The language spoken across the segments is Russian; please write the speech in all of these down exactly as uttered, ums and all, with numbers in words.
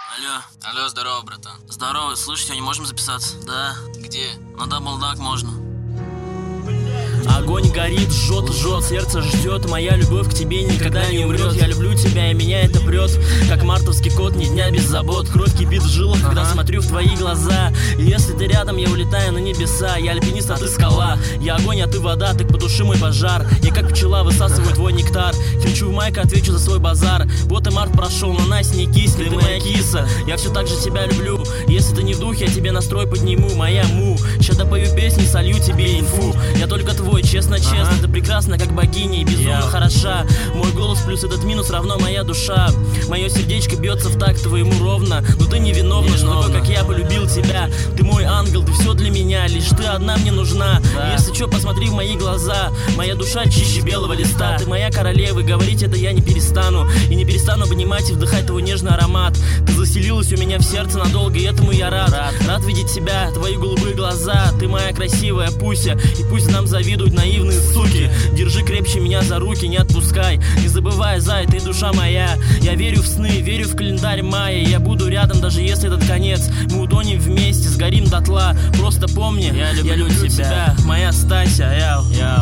Алло. Алло, здорово, братан. Здорово, слышь, сегодня можем записаться? Да. Где? На даблдак можно. Огонь горит, жжет, жжет, сердце ждет. Моя любовь к тебе никогда не умрет. Я люблю тебя, и меня это прет, как мартовский кот, ни дня без забот. Кровь кипит в жилах, когда ага. смотрю в твои глаза. И если ты рядом, я улетаю на небеса. Я альпинист, а ты скала. Я огонь, а ты вода, так потуши мой пожар. Я как пчела высасываю твой нектар. Кричу в майк, отвечу за свой базар. Вот и март прошел, но Настя не кисни, ты моя киса. Я все так же тебя люблю. Если ты не в духе, я тебе настрой подниму. Моя му, ща допою песни, солью тебе инфу. Я только твой, честно-честно, ага. ты прекрасна, как богиня, и безумно yeah. хороша. Мой голос плюс этот минус равно моя душа. Мое сердечко бьется в такт твоему ровно. Но ты невиновна, что такой, как я, полюбил тебя. Ты мой ангел, ты все для меня. Лишь ты одна мне нужна. да. Если что, посмотри в мои глаза. Моя душа чище белого листа. Ты моя королева, и говорить это я не перестану. И не перестану обнимать и вдыхать твой нежный аромат. Ты заселилась у меня в сердце надолго, и этому я рад. Рад, рад видеть тебя, твои голубые глаза. Ты моя красивая Пуся, и пусть нам завидуют наивные суки. Держи крепче меня за руки, не отпускай. Не забывай, зай, ты душа моя. Я верю в сны, верю в календарь мая. Я буду рядом, даже если этот конец. Мы утонем вместе, сгорим дотла. Просто помни, я люблю, я люблю тебя. тебя Моя Стася, яу, яу.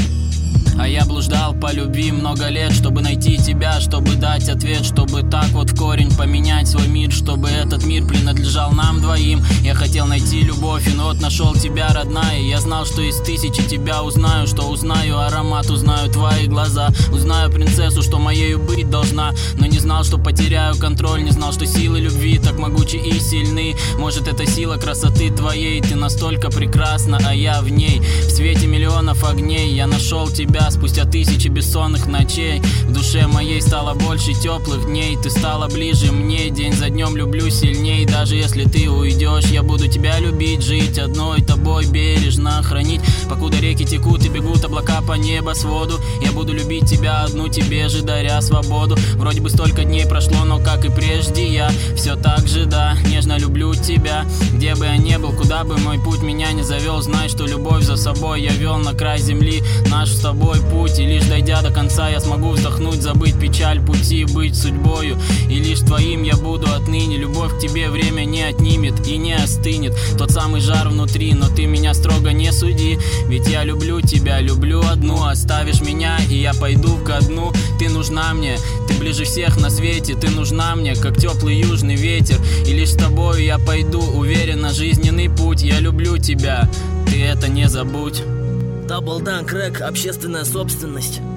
А я блуждал по любви много лет, чтобы найти тебя, чтобы дать ответ, чтобы так вот в корень поменять свой мир, чтобы этот мир принадлежал нам двоим. Я хотел найти любовь, и вот нашел тебя, родная. Я знал, что из тысячи тебя узнаю, что узнаю аромат, узнаю твои глаза, узнаю принцессу, что моею быть должна. Но не знал, что потеряю контроль, не знал, что силы любви так могучи и сильны. Может, это сила красоты твоей, ты настолько прекрасна, а я в ней. В свете миллионов огней я нашел тебя. Спустя тысячи бессонных ночей в душе моей стало больше теплых дней. Ты стала ближе мне, день за днем люблю сильней. Даже если ты уйдешь, я буду тебя любить, жить одной тобой бережно хранить. Покуда реки текут и бегут облака по небосводу, я буду любить тебя одну, тебе же даря свободу. Вроде бы столько дней прошло, но как и прежде я все так же, да, нежно люблю тебя. Где бы я ни был, куда бы мой путь меня не завел, знай, что любовь за собой я вел на край земли, наш с тобой путь. И лишь дойдя до конца, я смогу вздохнуть, забыть печаль пути, быть судьбою. И лишь твоим я буду отныне. Любовь к тебе время не отнимет и не остынет. Тот самый жар внутри, но ты меня строго не суди. Ведь я люблю тебя, люблю одну. Оставишь меня, и я пойду ко дну. Ты нужна мне, ты ближе всех на свете. Ты нужна мне, как теплый южный ветер. И лишь с тобой я пойду уверенно жизненный путь. Я люблю тебя, ты это не забудь. Даблдак рэк, общественная собственность.